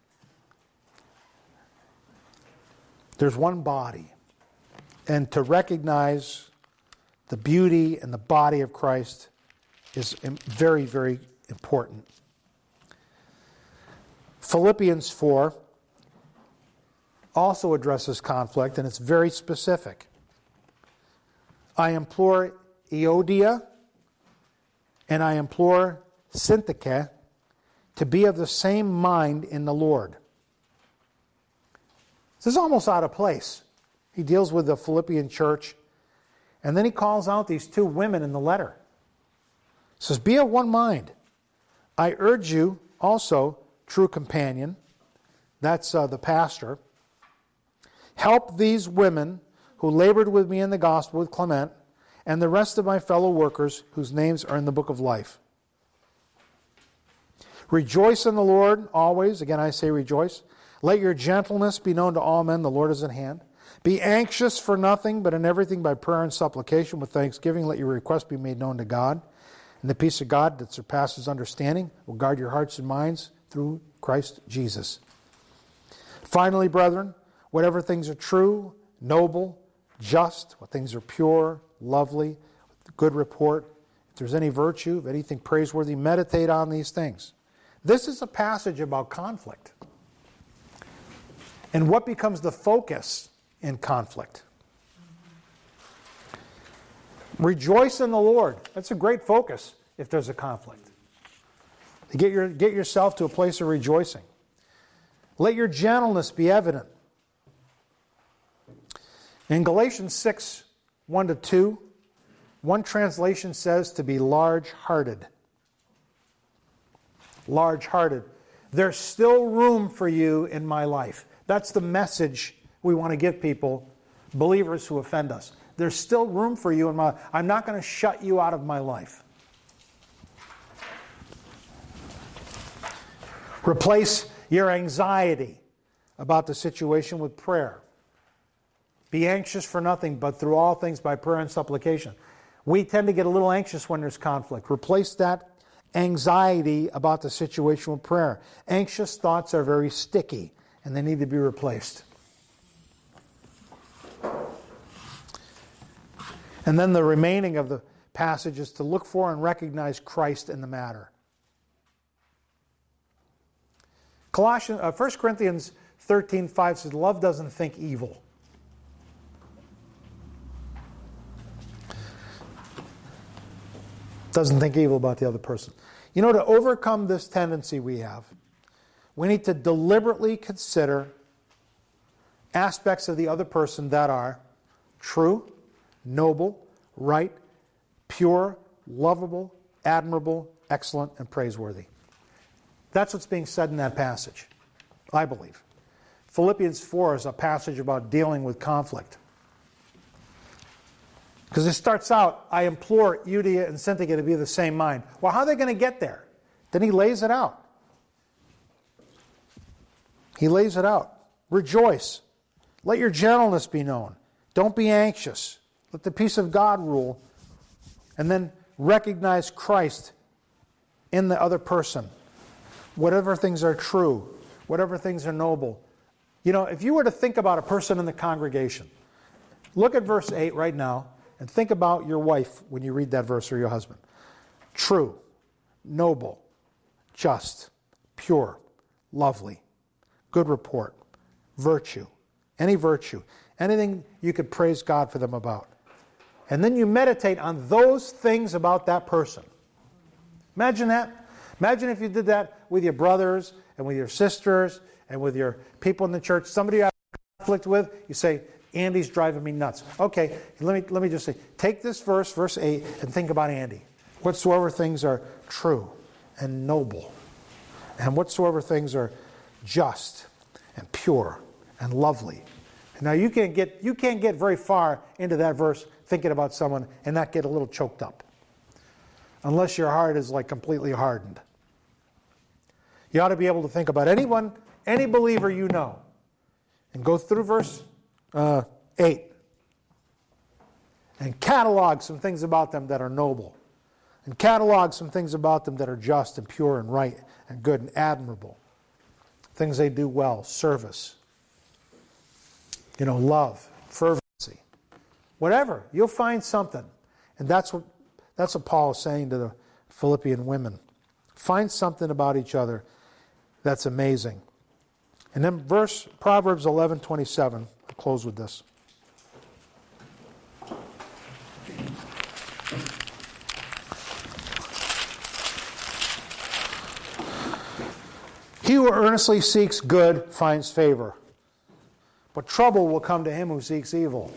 There's one body. And to recognize the beauty and the body of Christ is very, very important. Philippians four also addresses conflict, and it's very specific. I implore Euodia and I implore Syntyche to be of the same mind in the Lord. This is almost out of place. He deals with the Philippian church, and then he calls out these two women in the letter. He says, be of one mind. I urge you also, true companion, that's uh, the pastor, help these women who labored with me in the gospel with Clement, and the rest of my fellow workers whose names are in the book of life. Rejoice in the Lord always. Again, I say rejoice. Let your gentleness be known to all men. The Lord is at hand. Be anxious for nothing, but in everything by prayer and supplication with thanksgiving, let your requests be made known to God. And the peace of God that surpasses understanding will guard your hearts and minds through Christ Jesus. Finally, brethren, whatever things are true, noble, just, what things are pure, lovely, good report, if there's any virtue, if anything praiseworthy, meditate on these things. This is a passage about conflict. And what becomes the focus in conflict? Rejoice in the Lord. That's a great focus if there's a conflict. To get, your, get yourself to a place of rejoicing. Let your gentleness be evident. In Galatians six, one to two, one translation says to be large-hearted. Large-hearted. There's still room for you in my life. That's the message we want to give people, believers who offend us. There's still room for you in my life. I'm not going to shut you out of my life. Replace your anxiety about the situation with prayer. Be anxious for nothing, but through all things by prayer and supplication. We tend to get a little anxious when there's conflict. Replace that anxiety about the situation with prayer. Anxious thoughts are very sticky, and they need to be replaced. And then the remaining of the passage is to look for and recognize Christ in the matter. Colossians, uh, First Corinthians thirteen five says, love doesn't think evil. Doesn't think evil about the other person. You know, to overcome this tendency we have, we need to deliberately consider aspects of the other person that are true, noble, right, pure, lovable, admirable, excellent, and praiseworthy. That's what's being said in that passage, I believe. Philippians four is a passage about dealing with conflict. Because it starts out, I implore Euodia and Syntyche to be of the same mind. Well, how are they going to get there? Then he lays it out. He lays it out. Rejoice. Let your gentleness be known. Don't be anxious. Let the peace of God rule. And then recognize Christ in the other person. Whatever things are true, whatever things are noble. You know, if you were to think about a person in the congregation, look at verse eight right now and think about your wife when you read that verse, or your husband. True, noble, just, pure, lovely, good report, virtue, any virtue, anything you could praise God for them about. And then you meditate on those things about that person. Imagine that. Imagine if you did that with your brothers and with your sisters and with your people in the church. Somebody you have conflict with, you say, Andy's driving me nuts. Okay, let me, let me just say, take this verse, verse eight, and think about Andy. Whatsoever things are true and noble, and whatsoever things are just and pure and lovely. Now you can't get you can't get very far into that verse thinking about someone and not get a little choked up. Unless your heart is like completely hardened. You ought to be able to think about anyone, any believer you know, and go through verse uh, eight and catalog some things about them that are noble, and catalog some things about them that are just and pure and right and good and admirable. Things they do well, service, you know, love, fervency, whatever. You'll find something. And that's what that's what Paul is saying to the Philippian women. Find something about each other that's amazing. And then verse Proverbs eleven twenty-seven. I'll close with this. He who earnestly seeks good finds favor, but trouble will come to him who seeks evil.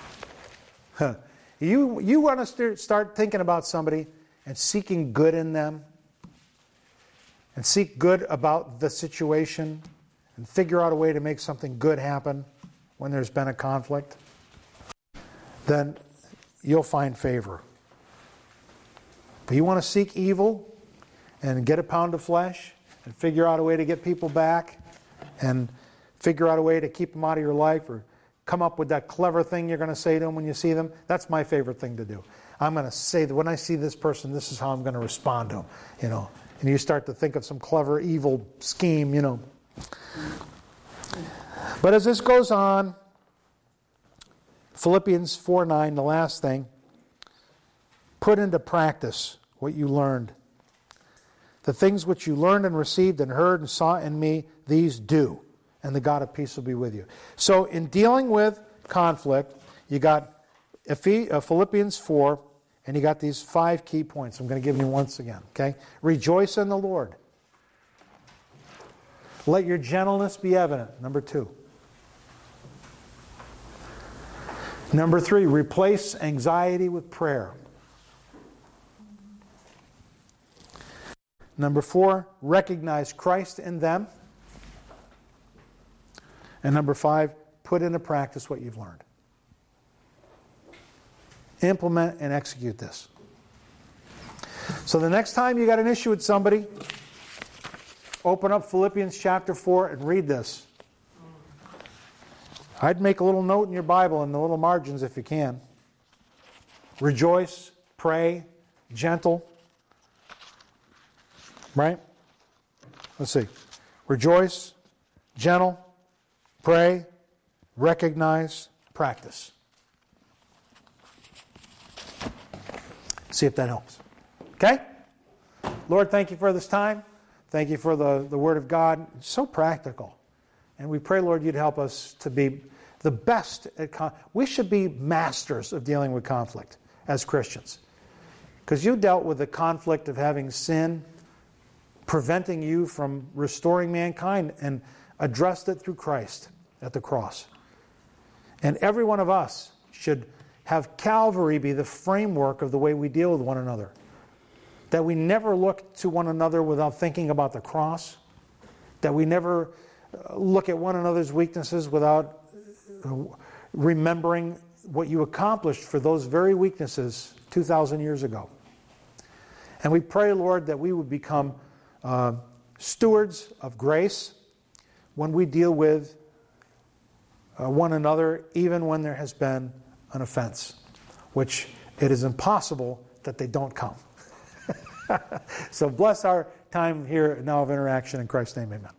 You, you want to start thinking about somebody and seeking good in them, and seek good about the situation, and figure out a way to make something good happen when there's been a conflict, then you'll find favor. But you want to seek evil and get a pound of flesh and figure out a way to get people back and figure out a way to keep them out of your life, or come up with that clever thing you're going to say to them when you see them. That's my favorite thing to do. I'm going to say that when I see this person, this is how I'm going to respond to them, you know. And you start to think of some clever, evil scheme, you know. But as this goes on, Philippians four nine, the last thing, put into practice what you learned. The things which you learned and received and heard and saw in me, these do, and the God of peace will be with you. So in dealing with conflict, you got Philippians four, and you got these five key points. I'm going to give you once again, okay? Rejoice in the Lord. Let your gentleness be evident, number two. Number three, replace anxiety with prayer. Number four, recognize Christ in them. And number five, put into practice what you've learned. Implement and execute this. So the next time you got an issue with somebody, open up Philippians chapter four and read this. I'd make a little note in your Bible in the little margins if you can. Rejoice, pray, gentle. Right? Let's see. Rejoice, gentle, pray, recognize, practice. See if that helps. Okay? Lord, thank you for this time. Thank you for the, the Word of God. It's so practical. And we pray, Lord, you'd help us to be the best at con- we should be masters of dealing with conflict as Christians. Because you dealt with the conflict of having sin preventing you from restoring mankind and addressed it through Christ at the cross. And every one of us should have Calvary be the framework of the way we deal with one another. That we never look to one another without thinking about the cross. That we never look at one another's weaknesses without remembering what you accomplished for those very weaknesses two thousand years ago. And we pray, Lord, that we would become uh, stewards of grace when we deal with uh, one another, even when there has been an offense, which it is impossible that they don't come. So bless our time here now of interaction in Christ's name, amen.